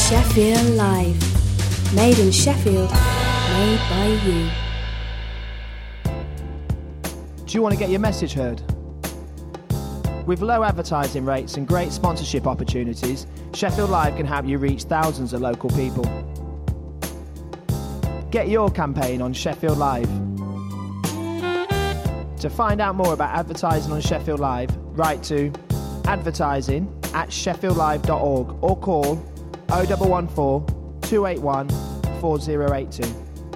Sheffield Live. Made in Sheffield, made by you. Do you want to get your message heard? With low advertising rates and great sponsorship opportunities, Sheffield Live can help you reach thousands of local people. Get your campaign on Sheffield Live. To find out more about advertising on Sheffield Live, write to advertising@sheffieldlive.org or call 0114 281 4082.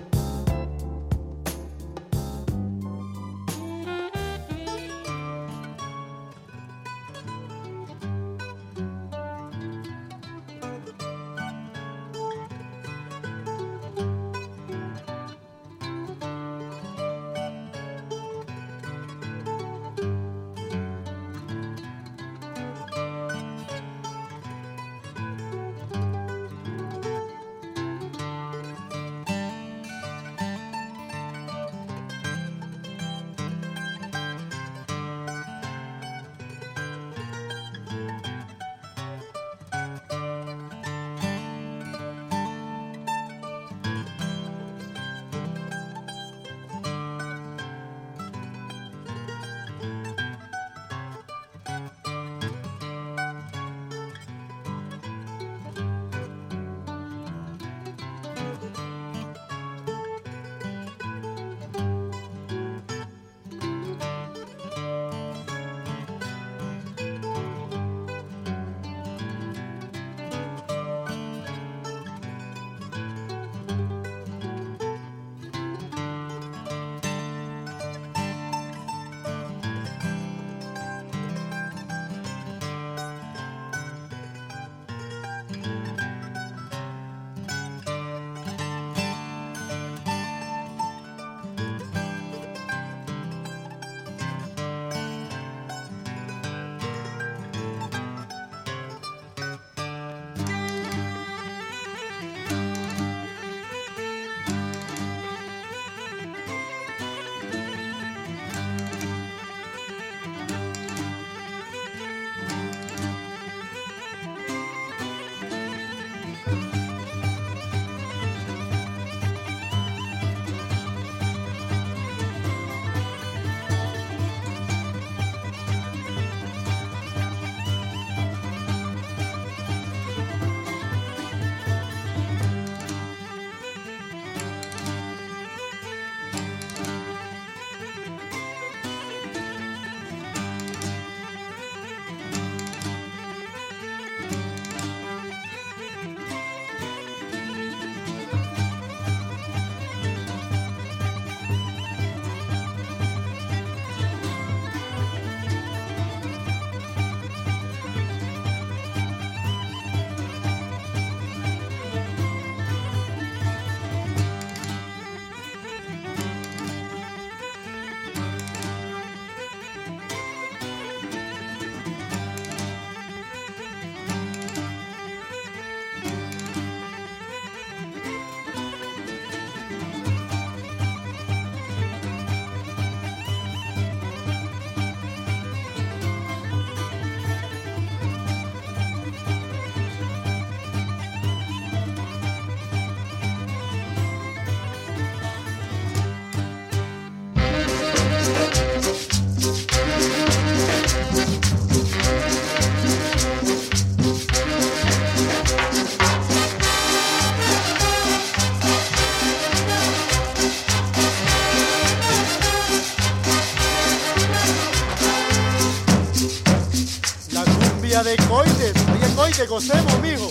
De coites, oye coite, gocemos, mijo.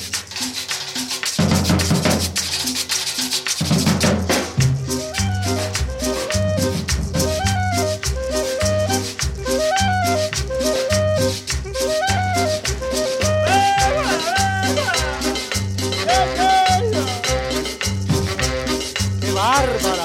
¡Qué bárbara!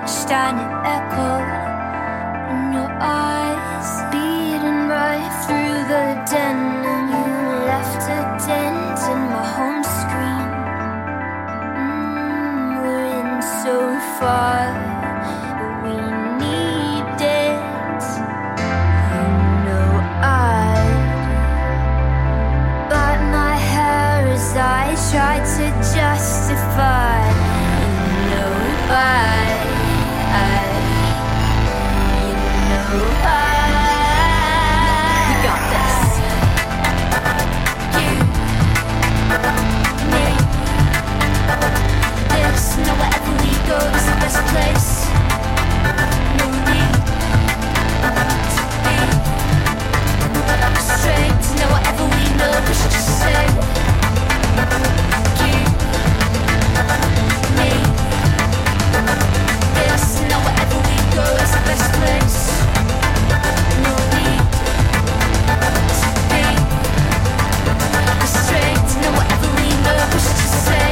standing echo in your eyes, beating right through the den, and you left a dent in my home screen. We're in so far, but we need it. You know I'd bite my hair as I tried to justify. You know we got this. You, me, this. Now wherever we go is the best place. No need to be straight. Now whatever we know, we should just say. You, me, this. Now wherever we go is the best place. No need to be straight. Now whatever we know, we should just say.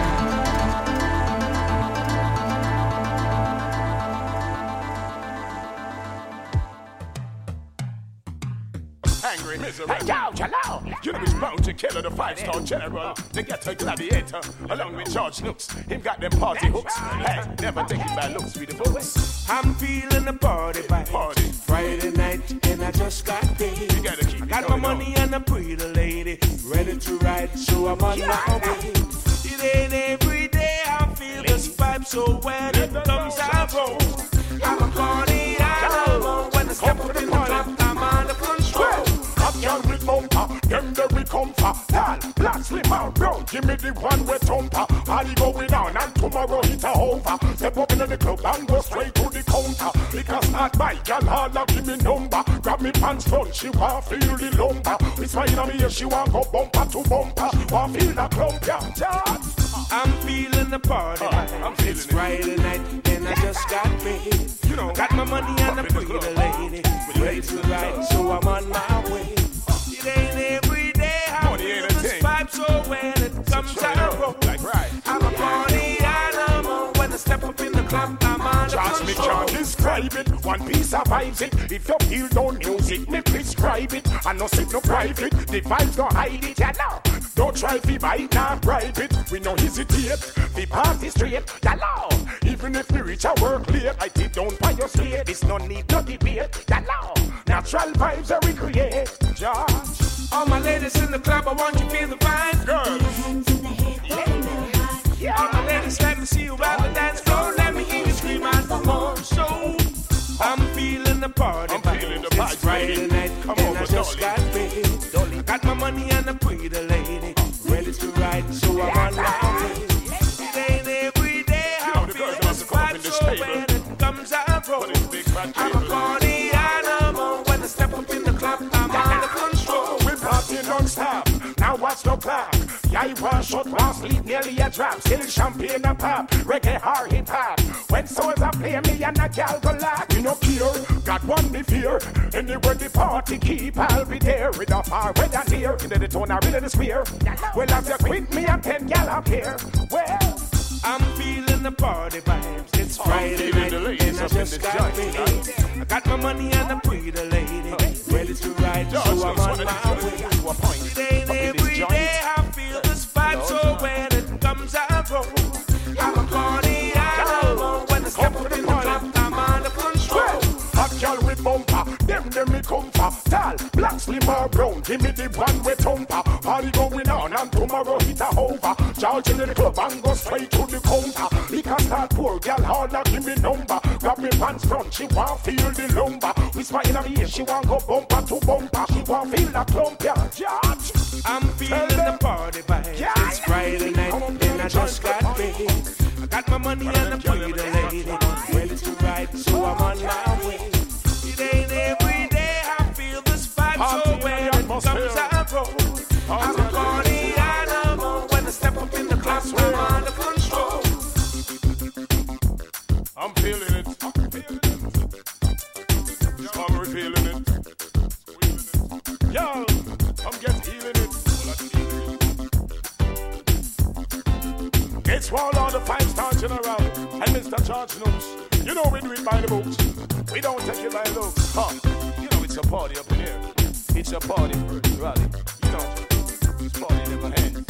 Angry, miserable. Hey, yo, hello. You know he's bound to kill the 5-star general, the ghetto gladiator, along with George Nooks. Him got them party hooks. Hey, never taking bad looks with the folks. I'm feeling the party vibe. Party. Friday night and I just got paid. You gotta keep I got my money and a pretty lady ready to ride, so I'm on my way. It ain't every day I feel this vibe, so when it comes I roll. I'm a party animal. When I step up in the club, I'm on the control. Up young with bumper, them there we come for. Tall, black, slim and brown, give me the one with thumper. Party going on and tomorrow hit a over. Step up in the club and go straight to the counter. Because start by girl holla give me number. Grab me pants front, she want feel the lumber. It's fine on me here, she want go bumper to bumper. Want feel the clump, yeah. I'm feeling the party. I'm feeling it's it. Friday night and I just got paid. You know, got my money and a pretty lady ready to ride, so I'm on my way. It ain't every day I Money feel ain't a this thing. vibe, so when it comes I roll. Like right. I'm a party animal. When I step up in the club, I'm on the Just me control. can't describe it. One piece of vibes it. If you feel no music, me prescribe it. I no sit no private. The vibes don't hide it, ya know. Don't try to buy it, not bribe it. We no hesitate. The party straight, ya know. Even if we reach our work late, I did don't buy your slate. It's no need no debate, ya know. Natural vibes that we create, George. All my ladies in the club, I want you to feel the vibe. Girls, All my ladies, let me see you out the dance floor. Let me hear you scream out for more. So I'm feeling the party. I'm feeling the It's party. Friday night Come and over, I just got paid. Got my money and a pretty lady ready to ride, so I'm on my way. It ain't every day You I know the feel girls this must come up in vibe, this so table. when it comes I roll. For this big fat I'm a table. party animal. When I step up in the club, I'm on the control. We party non-stop. Now watch the clock. Yeah, you want shot, want sleep, nearly a drop. Still champagne and pop, reggae hard hip hop. When souls are play me and a gal go lock. You no care, got one me fear. Anywhere the party keep, I'll be there. With a far weather near, into the tone, I really the sphere. Well, as you quit me and 10 gal up here. Well, I'm feeling the party vibes. It's I'm Friday feeling night the and ladies I up in just this got joint paid. tonight. I got my money and a pretty lady ready to ride, so I'm on my way. It ain't every day I feel this vibe, so when it comes I roll. I'm a party animal. When I step up in the club, I'm on the control. hot gal with bumper, them me come for. Tall, black, slim or brown, give me the one with thumper. Party going on and tomorrow hit a over. Charge in the club and go straight to the counter. Because that poor gal harder give me number. Grab me pants front, she want feel the lumber. Whisper in her ear, she want go bumper to bumper. She want feel the clump, yeah, George. I'm feeling the party vibes. It's Friday night and I just got paid. I got my money and a pretty lady ready to ride, so I'm on my way. It ain't every day I feel this vibe, so when it comes I roll. I'm a party animal. When I step up in the club, I'm under control. I'm feeling it. I'm feeling it. Yo, I'm get healing it. It's one of the 5-star general and Mr. George Nooks. You know we do it by the books. We don't take it by the looks. Huh? You know it's a party up in here. It's a party first, rally. You know, this party never ends.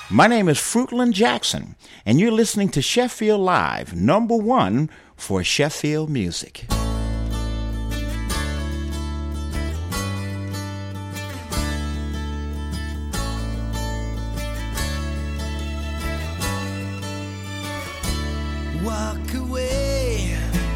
My name is Fruitland Jackson, and you're listening to Sheffield Live, #1 for Sheffield music. Walk away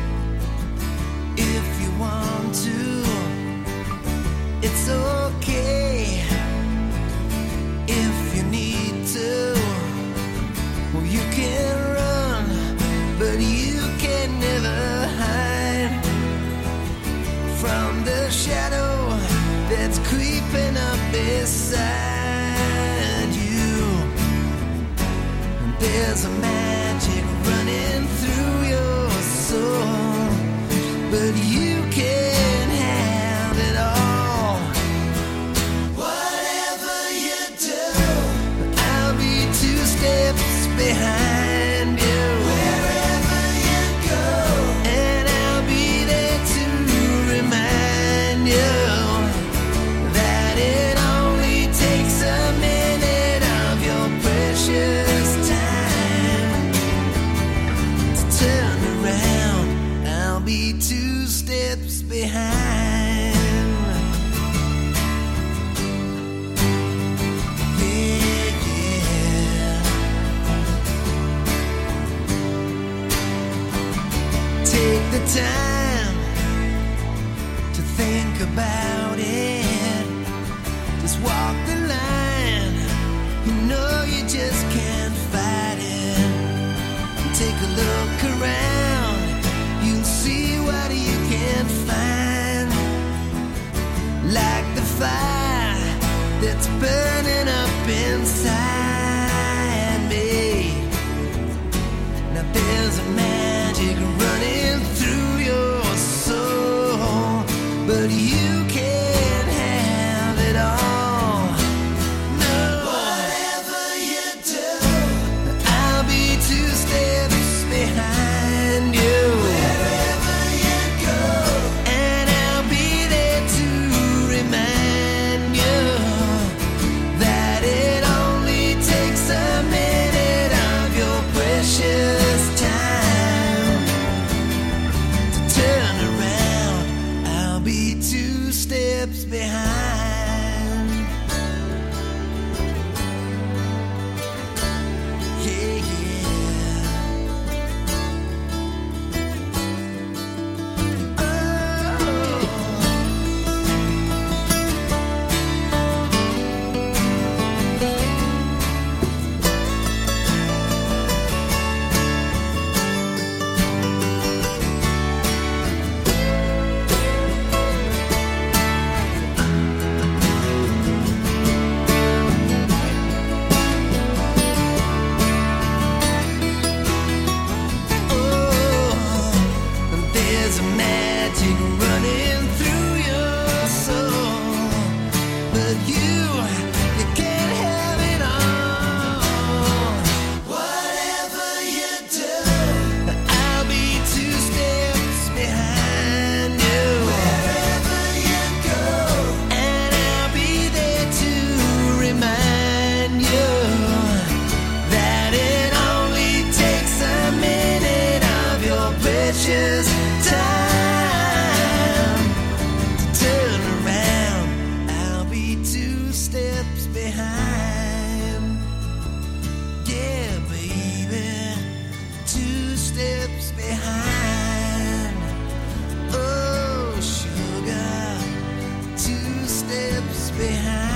if you want to. It's okay if you need to. Well, you can run, but you can never hide from the shadow that's creeping up beside you. There's a magic running through your soul, but you can have it all. Whatever you do, I'll be 2 steps behind you. Wherever you go, and I'll be there to remind you that it only takes a minute of your precious time to turn around. I'll be 2 steps behind. Yeah, yeah. Take the time to think about it. Just walk the line. You know you just can't fight it. Take a look around. You'll see what you can find. Like the fire that's burning up inside me. Now there's a magic running through your soul, but you can't have it all. No. Whatever you do, I'll be 2 steps behind you. Wherever you go, and I'll be there to remind you that it only takes a minute of your precious time to turn around. I'll be 2 steps behind. Yeah, yeah. There's a magic running through your soul, but you can't have it all. Whatever you do, I'll be 2 steps behind you. Wherever you go, and I'll be there to remind you that it only takes a minute of your precious time to turn around. I'll be 2 steps behind. Yeah, baby, 2 steps behind. Oh, sugar, 2 steps behind.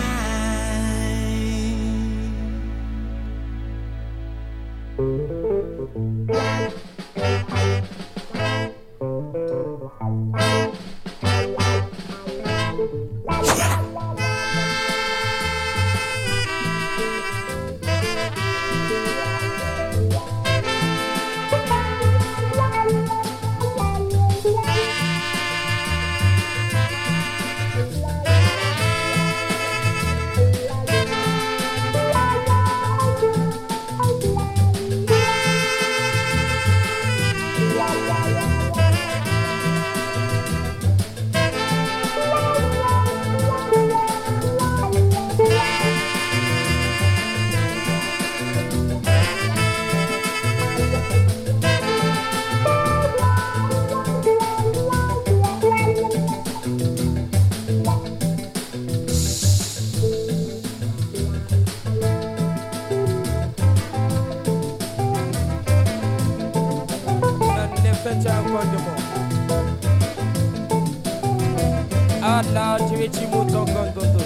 Allah tu es Timoton Kantondo.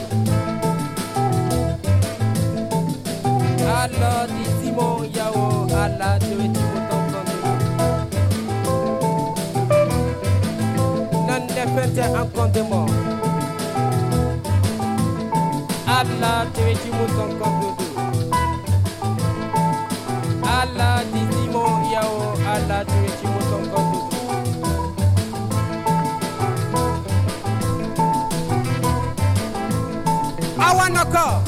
Allah di Simon Yao, Allah tu es Timoton Kantondo. Non dépendait en compte de mort. Allah tu es Timoton Kantondo. Allah di Simon Yao, Allah tu es Timoton Kantondo. Awanoko.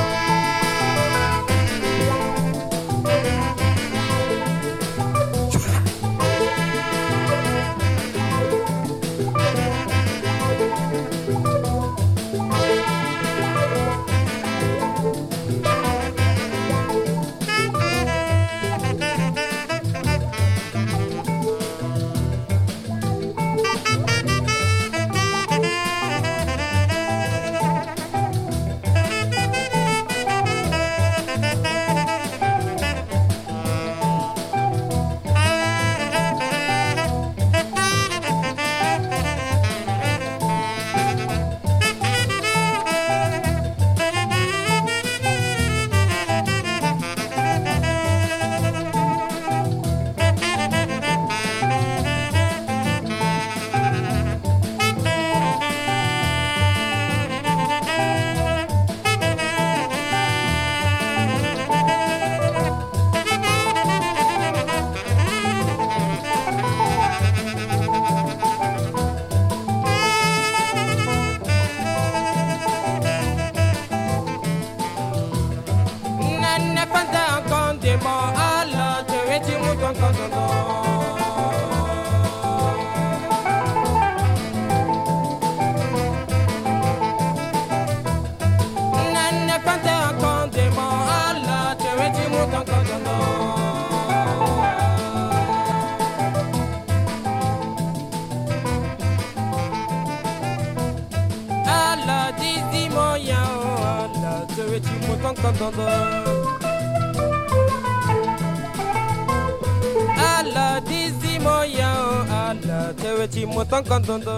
Allah dizi moya, Allah teweti motan kantondo.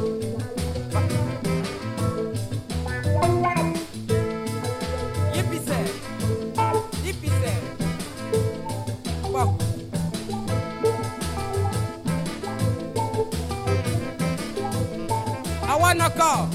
Yipisa abajo. Awanaka.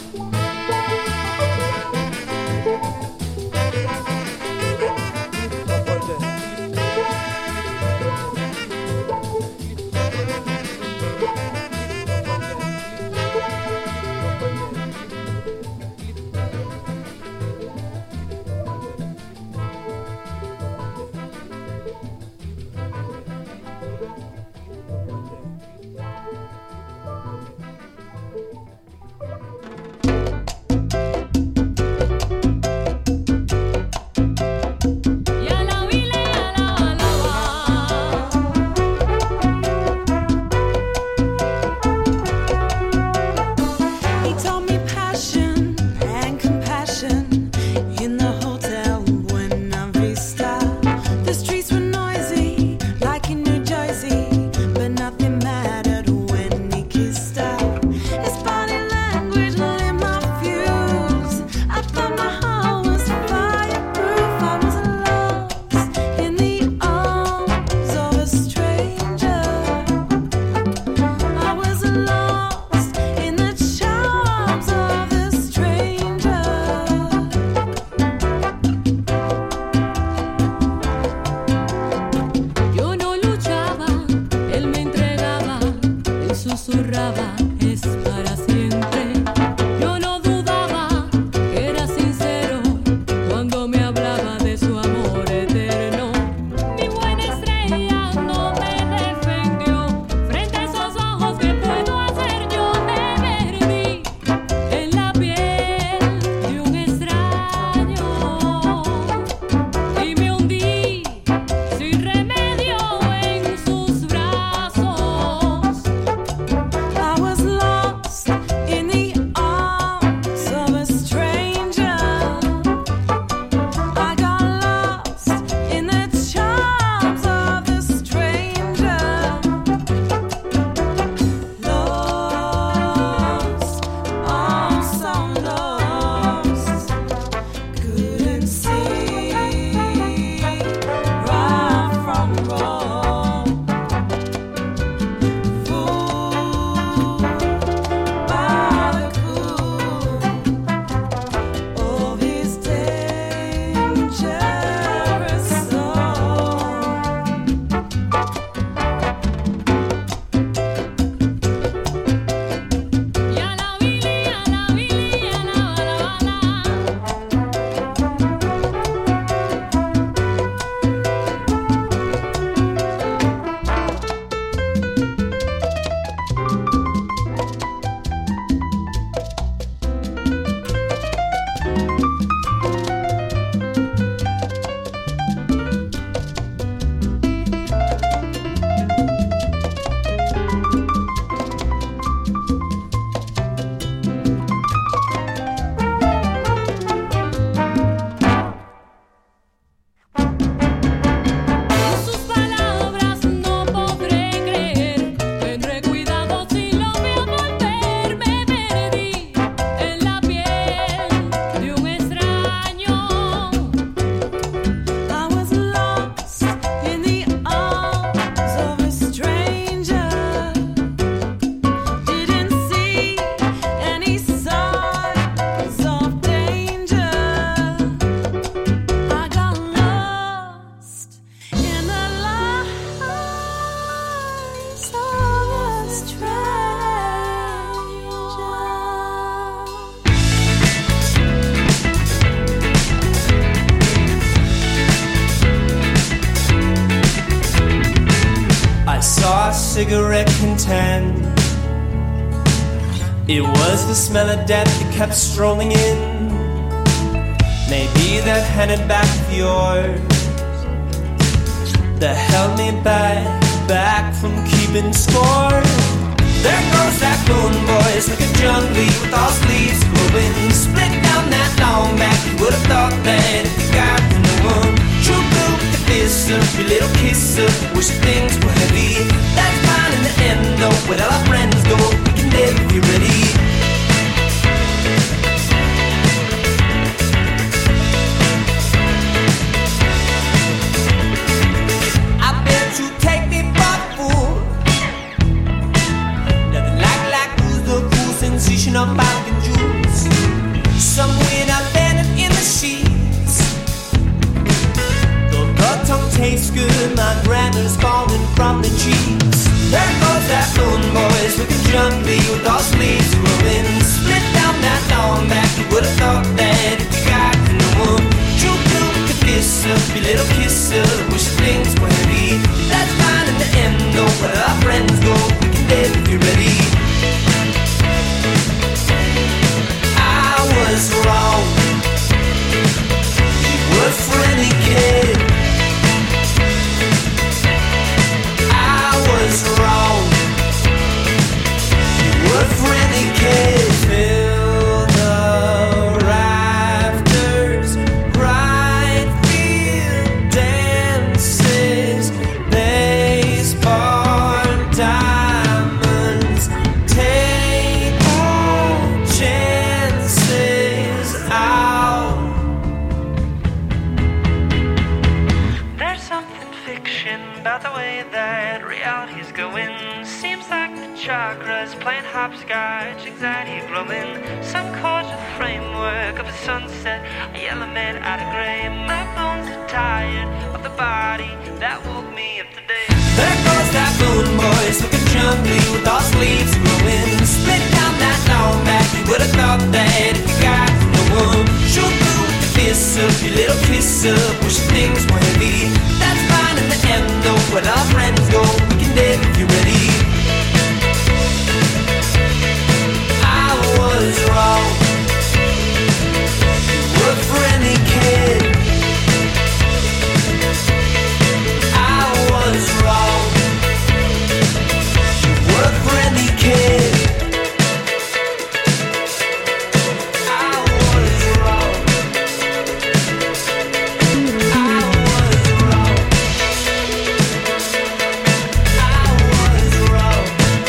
cigarette contend. It was the smell of death that kept strolling in. Maybe that handed back of yours that held me back from keeping score. There goes that moon, boys, like a jungle with all sleeves glowing. Split down that long back, you would have thought that if you got to know one. True blue with the fist up, your little kiss up, wish things were heavy. That's fine in the end though, where all our friends go, we can never be ready. pomegranates falling from the trees. There goes that moon boys looking jungly with all sleeves growing. Split down that long back, you would have thought that if you got no one true blue could kiss up, your little kiss up, wish things were heavy. That's fine in the end, though, where our friends go, we can live if you're ready. I was wrong, you were friendly kid. I was wrong, you were friendly kid. Fill the rafters, right field dances, baseball diamonds, take all chances out. There's something fiction about the way that reality's going. Seems like the chakras playing hopscotch, anxiety growing. Some cordial framework of a sunset, a yellow man out of gray. My bones are tired of the body that woke me up today. There goes that moon boys looking jungly with all sleeves growing. Split down that long back, you would have thought that if you got no one shoot through with the kiss up, your little kiss up, wish things were heavy. That's fine in the end, though, where our friends go, we can live if you're ready. I was wrong, you were a friendly kid. I was wrong, you were a friendly kid. I was wrong, I was wrong, I was wrong.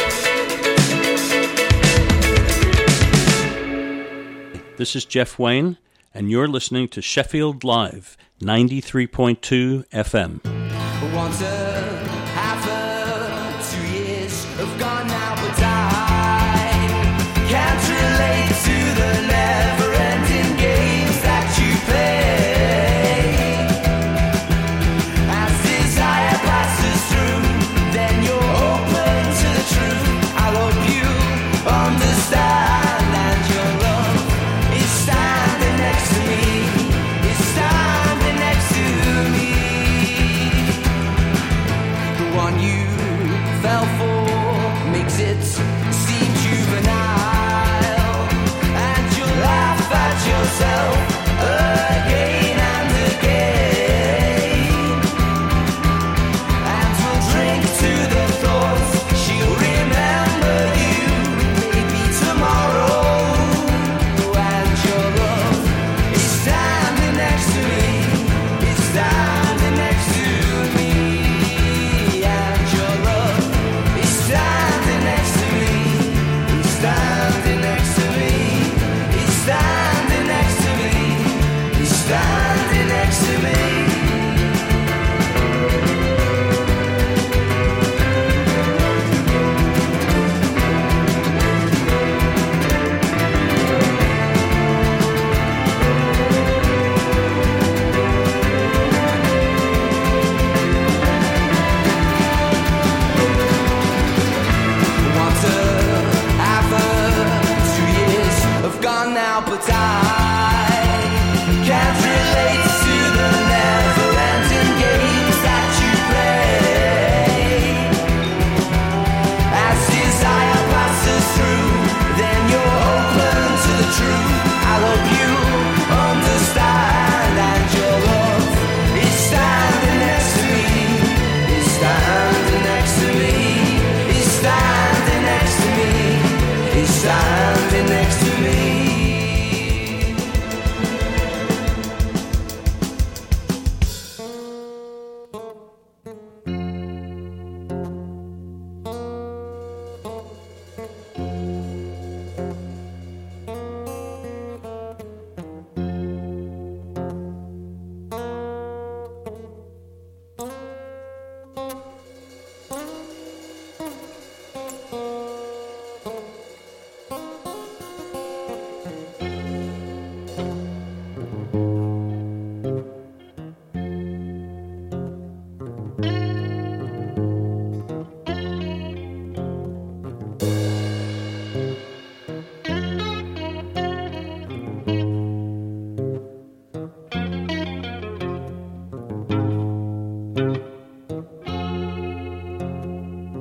This is Jeff Wayne, and you're listening to Sheffield Live, 93.2 FM. Once a half a 2 years have gone now, but I can't relate to the never-ending games that you play. As desire passes through, then you're open to the truth. I hope you understand, and your love is standing next to me, is standing next to me. The one you fell for makes it seem juvenile, and you laugh at yourself again.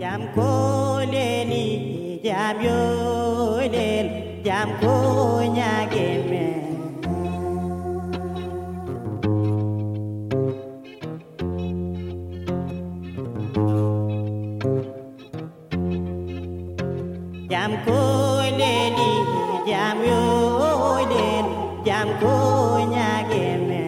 jam ko leni jam yo len jam ko nyage me jam ko leni jam yo len jam ko nyage me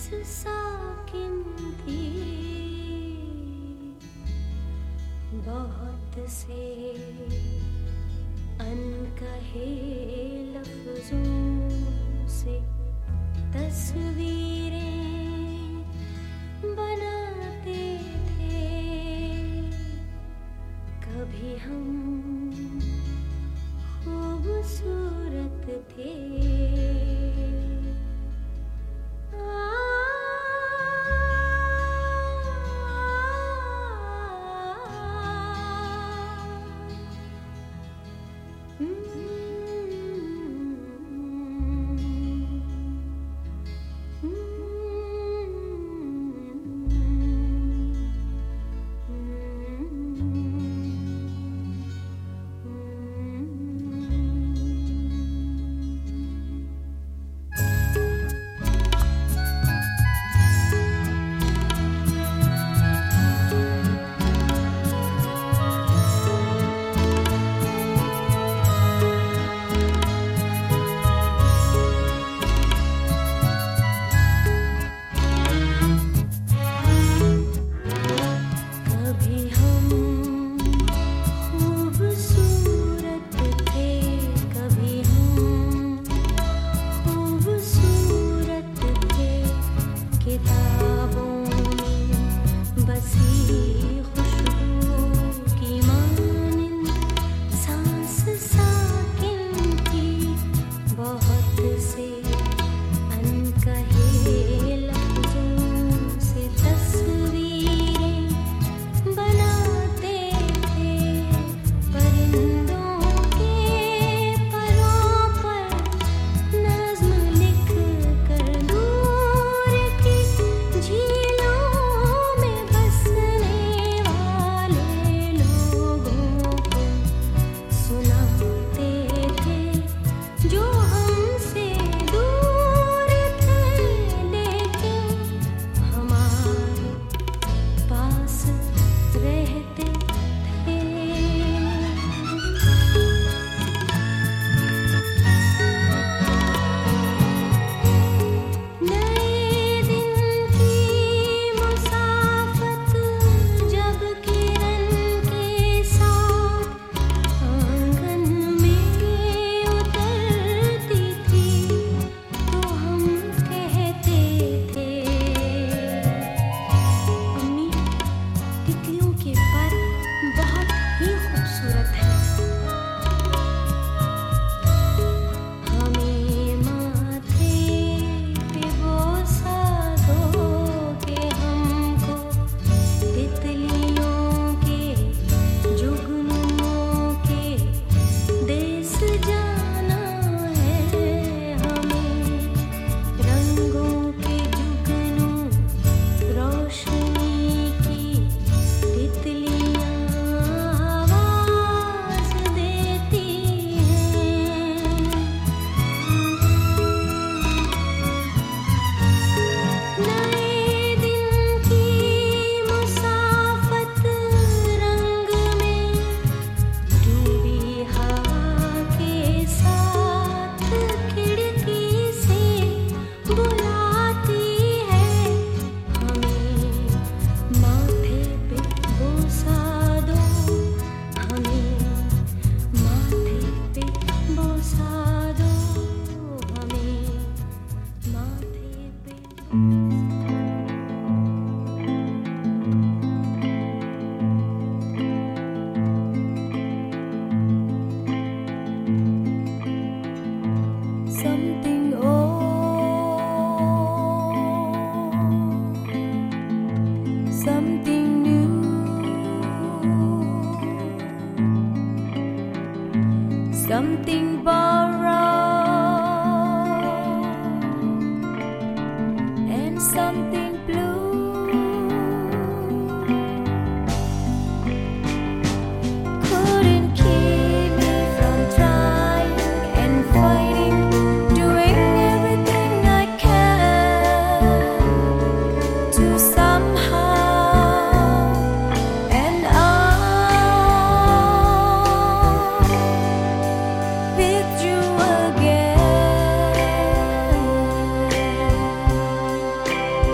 साकिन थी बहुत से अनकहे लफ्जों से तस्वीरें बनाते थे कभी हम खूबसूरत थे something borrowed and something blue. Couldn't keep me from trying and fighting, doing everything I can to somehow and with you again.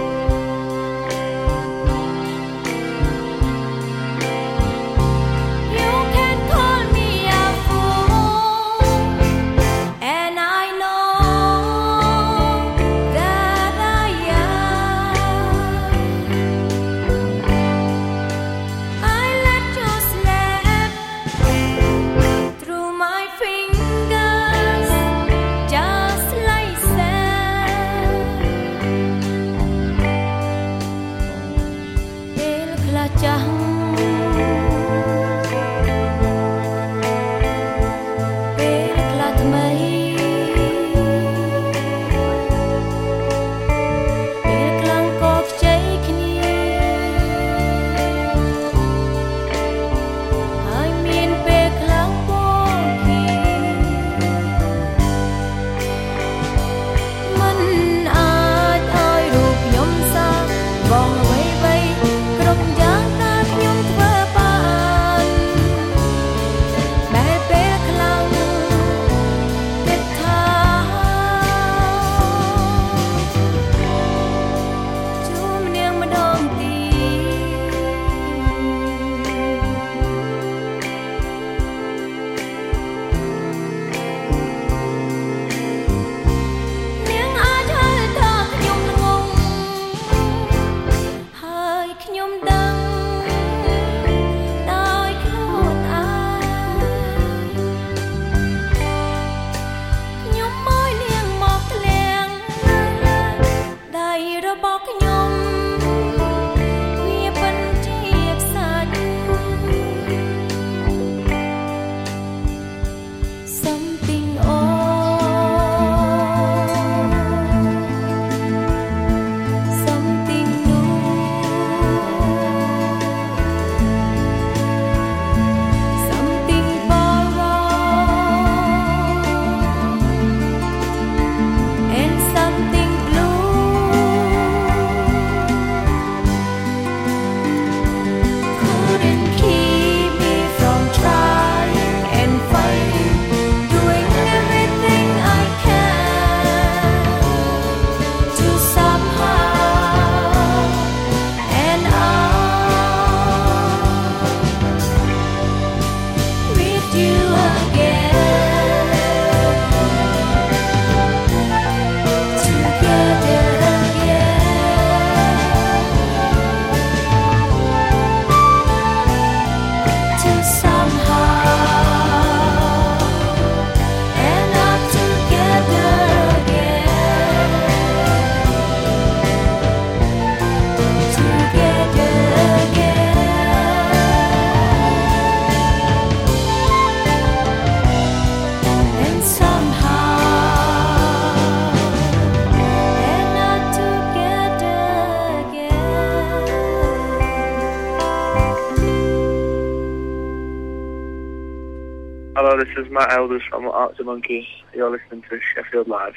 this is Matt Elders from Arctic Monkeys. You're listening to Sheffield Live.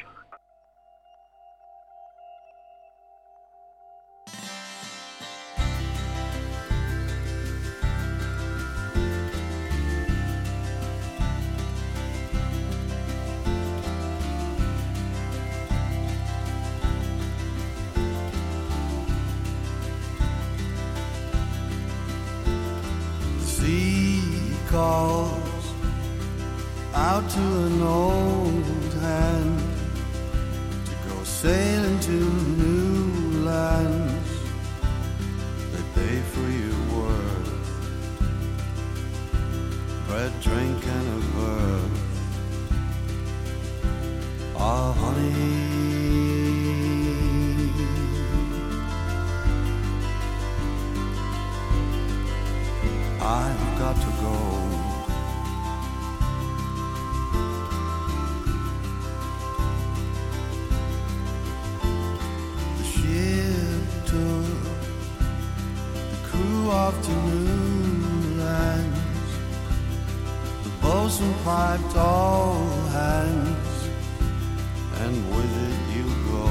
Calls out to an old hand to go sailing to new lands. They pay for your worth, bread, drink, and a birth. Ah, honey, I've got to go. The ship took the crew off to new lands. The bosun piped all hands, and with it you go.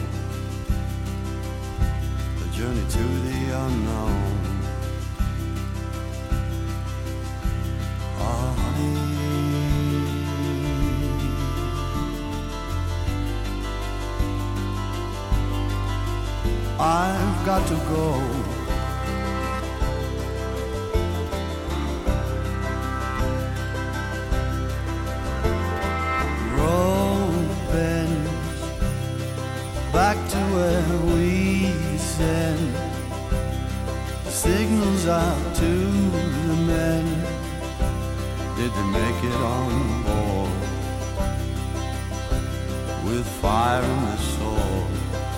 A journey to the unknown. I've got to go. Road bends back to where we send signals out to the men. Did they make it on board with fire in the sword?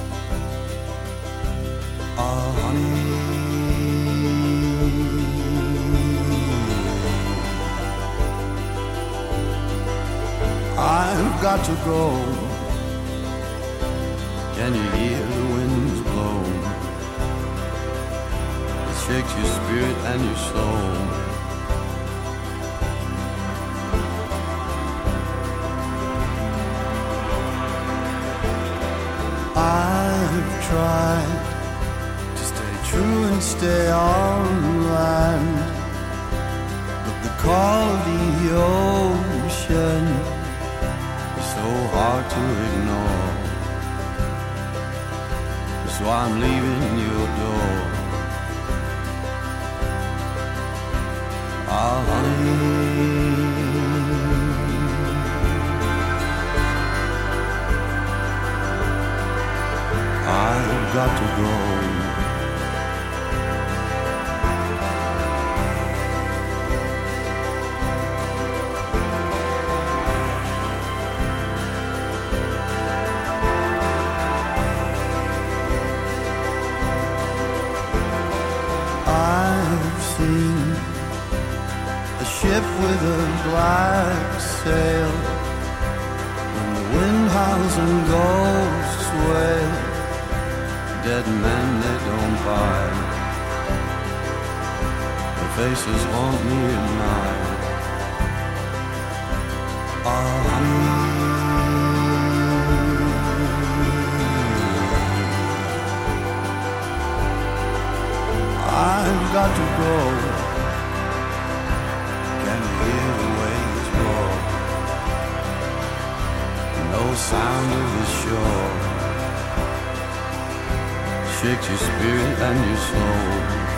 Oh, honey, I've got to go. Can you hear the winds blow? It shakes your spirit and your soul. I've tried true and stay on land, but the call of the ocean is so hard to ignore. So I'm leaving your door. Ah, honey, I've got to go. Ship with a black sail, when the wind howls and ghosts wail, dead men they don't bite, their faces haunt me at night. Oh, honey, I've got to go. No sound of the shore shakes your spirit and your soul.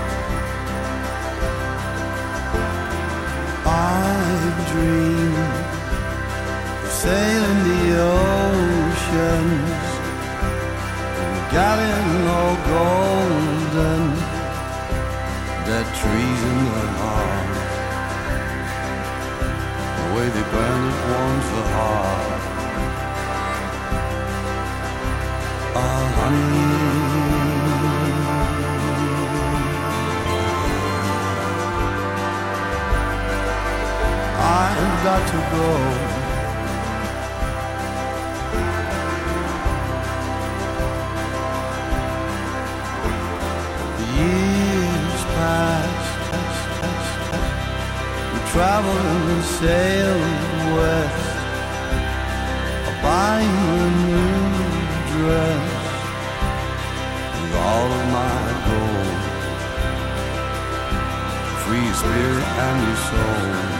I've dreamed of sailing the oceans in a galleon all golden, dead trees in the heart, the way they burn it warms the heart. Honey, I've got to go. The years pass, we traveled and sailed west. I'll buy you a new dress with all of my gold, free your spirit and your soul.